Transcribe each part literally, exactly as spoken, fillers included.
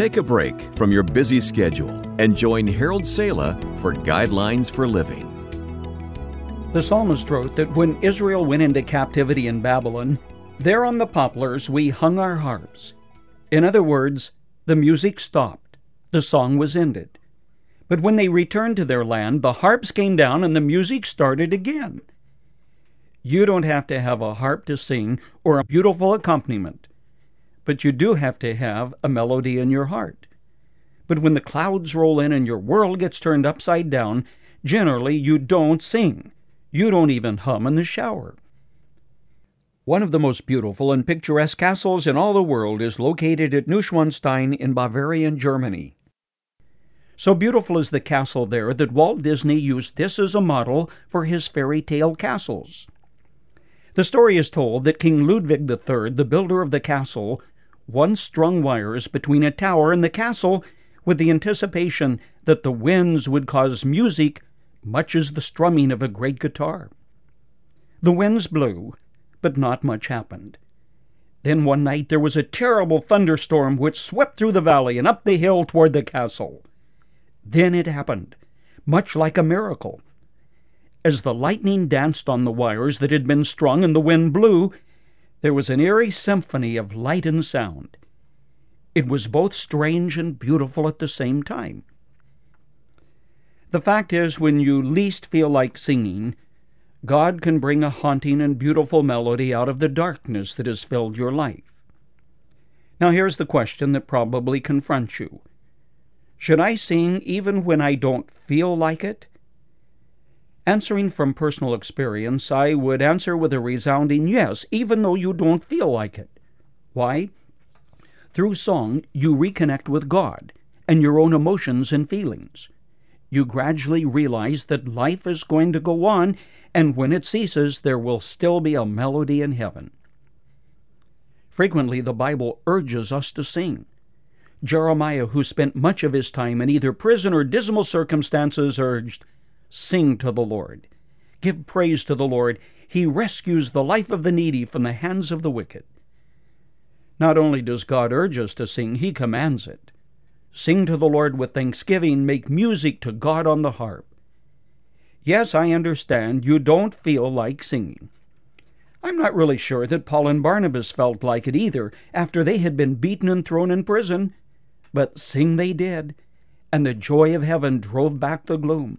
Take a break from your busy schedule and join Harold Sala for Guidelines for Living. The psalmist wrote that when Israel went into captivity in Babylon, there on the poplars we hung our harps. In other words, the music stopped, the song was ended. But when they returned to their land, the harps came down and the music started again. You don't have to have a harp to sing or a beautiful accompaniment, but you do have to have a melody in your heart. But when the clouds roll in and your world gets turned upside down, generally you don't sing. You don't even hum in the shower. One of the most beautiful and picturesque castles in all the world is located at Neuschwanstein in Bavarian, Germany. So beautiful is the castle there that Walt Disney used this as a model for his fairy tale castles. The story is told that King Ludwig the Third, the builder of the castle, once strung wires between a tower and the castle with the anticipation that the winds would cause music much as the strumming of a great guitar. The winds blew, but not much happened. Then one night there was a terrible thunderstorm which swept through the valley and up the hill toward the castle. Then it happened, much like a miracle. As the lightning danced on the wires that had been strung and the wind blew, there was an eerie symphony of light and sound. It was both strange and beautiful at the same time. The fact is, when you least feel like singing, God can bring a haunting and beautiful melody out of the darkness that has filled your life. Now here's the question that probably confronts you. Should I sing even when I don't feel like it? Answering from personal experience, I would answer with a resounding yes, even though you don't feel like it. Why? Through song, you reconnect with God and your own emotions and feelings. You gradually realize that life is going to go on, and when it ceases, there will still be a melody in heaven. Frequently, the Bible urges us to sing. Jeremiah, who spent much of his time in either prison or dismal circumstances, urged, "Sing to the Lord. Give praise to the Lord. He rescues the life of the needy from the hands of the wicked." Not only does God urge us to sing, He commands it. Sing to the Lord with thanksgiving. Make music to God on the harp. Yes, I understand you don't feel like singing. I'm not really sure that Paul and Barnabas felt like it either after they had been beaten and thrown in prison. But sing they did, and the joy of heaven drove back the gloom.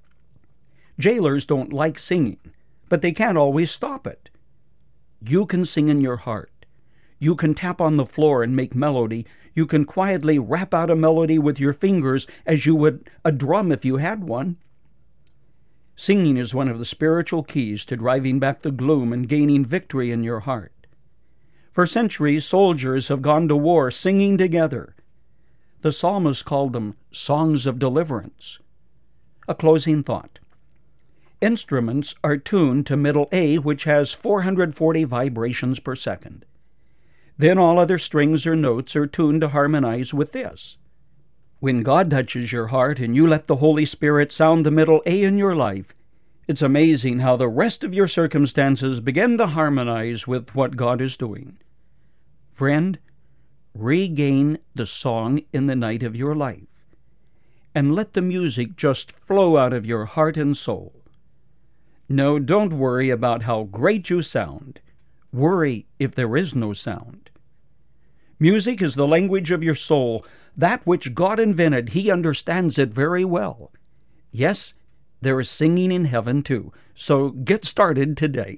Jailers don't like singing, but they can't always stop it. You can sing in your heart. You can tap on the floor and make melody. You can quietly rap out a melody with your fingers as you would a drum if you had one. Singing is one of the spiritual keys to driving back the gloom and gaining victory in your heart. For centuries, soldiers have gone to war singing together. The psalmist called them songs of deliverance. A closing thought. Instruments are tuned to middle A, which has four hundred forty vibrations per second. Then all other strings or notes are tuned to harmonize with this. When God touches your heart and you let the Holy Spirit sound the middle A in your life, it's amazing how the rest of your circumstances begin to harmonize with what God is doing. Friend, regain the song in the night of your life, and let the music just flow out of your heart and soul. No, don't worry about how great you sound. Worry if there is no sound. Music is the language of your soul. That which God invented, He understands it very well. Yes, there is singing in heaven too, so get started today.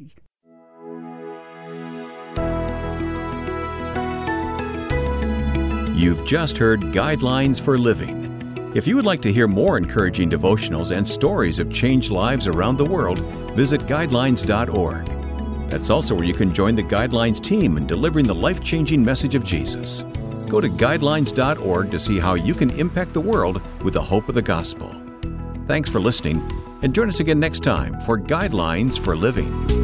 You've just heard Guidelines for Living. If you would like to hear more encouraging devotionals and stories of changed lives around the world, visit guidelines dot org. That's also where you can join the Guidelines team in delivering the life-changing message of Jesus. Go to guidelines dot org to see how you can impact the world with the hope of the gospel. Thanks for listening, and join us again next time for Guidelines for Living.